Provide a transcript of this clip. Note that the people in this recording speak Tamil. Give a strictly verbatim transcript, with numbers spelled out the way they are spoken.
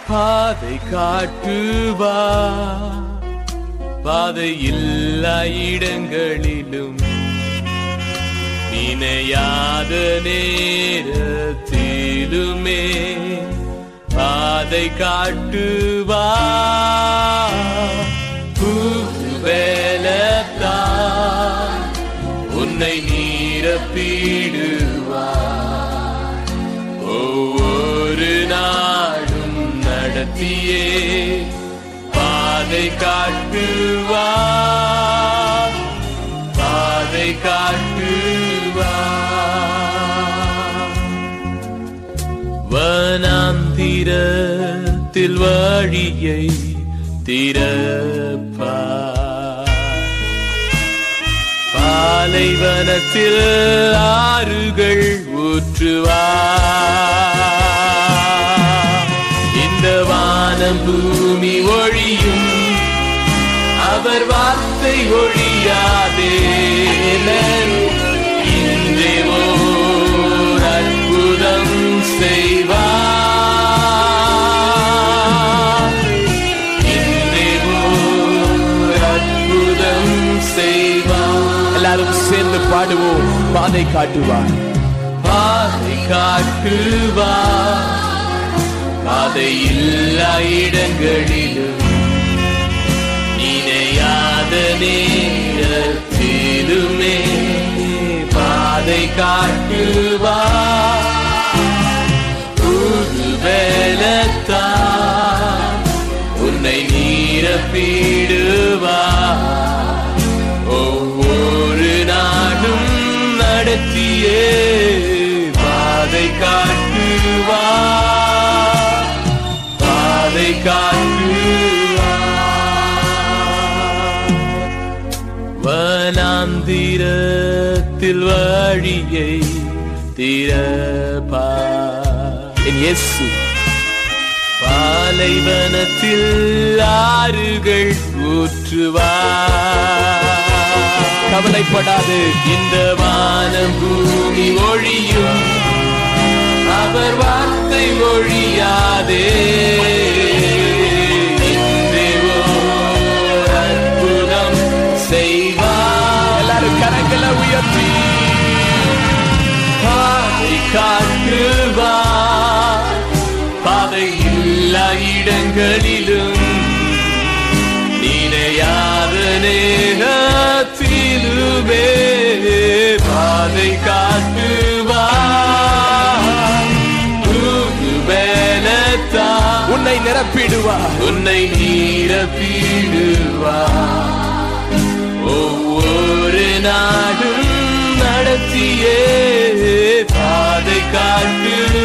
பாதை காட்டுவார். பாதை இல்லா இடங்களிலும் நினையாத நேரத்திலுமே பாதை காட்டுவார். புதுபலத்தால் உன்னை நிரப்பிடுவார். ஒவ்வொரு நாடும் நடத்தியே பாதை காட்டுவார். பாதை காட்டுவார். வனாந்திரத்தில் வழியை திறப்பார். பாலைவனத்தில் ஆறுகள் ஊற்றுவார். இந்த வானம் பூமி ஒழியும், அவர் வார்த்தை ஒழியாதே. இன்றே ஓர் அற்புதம் செய்வார். இன்றே ஓர் அற்புதம் செய்வார். எல்லாரும் சேர்ந்து பாடுவோம். பாதை காட்டுவார். பாதை காட்டுவார். பாதை இல்லா இடங்களிலும் நினையாத நேரத்திலுமே பாதை காட்டுவார். புதுபலத்தால் உன்னை நிரப்பிடுவார். ஒவ்வொரு நாடும் நடத்தியே பாதை காட்டுவார். பாதை காட்டுவார். வனாந்திரத்தில் வழியை திறப்பார். என் இயேசு பாலைவனத்தில் ஆறுகள் ஊற்றுவார். கவலைப்படாது. இந்த வானம் பூமி ஒழியும், அவர் வார்த்தை ஒழியாதே. இன்றே ஓர் அற்புதம் செய்வார். எல்லாரும் கரங்களை உயர்த்தி பாதை காட்டுவார். பாதை இல்லா இடங்களிலும் நினையாத நேரத்திலுமே பாதை காட்டுவார். புதுபலத்தால் உன்னை நிரப்பிடுவார். உன்னை நிரப்பிடுவார். ஒவ்வொரு நாடும் நடத்தியே பாதை காட்டுவார்.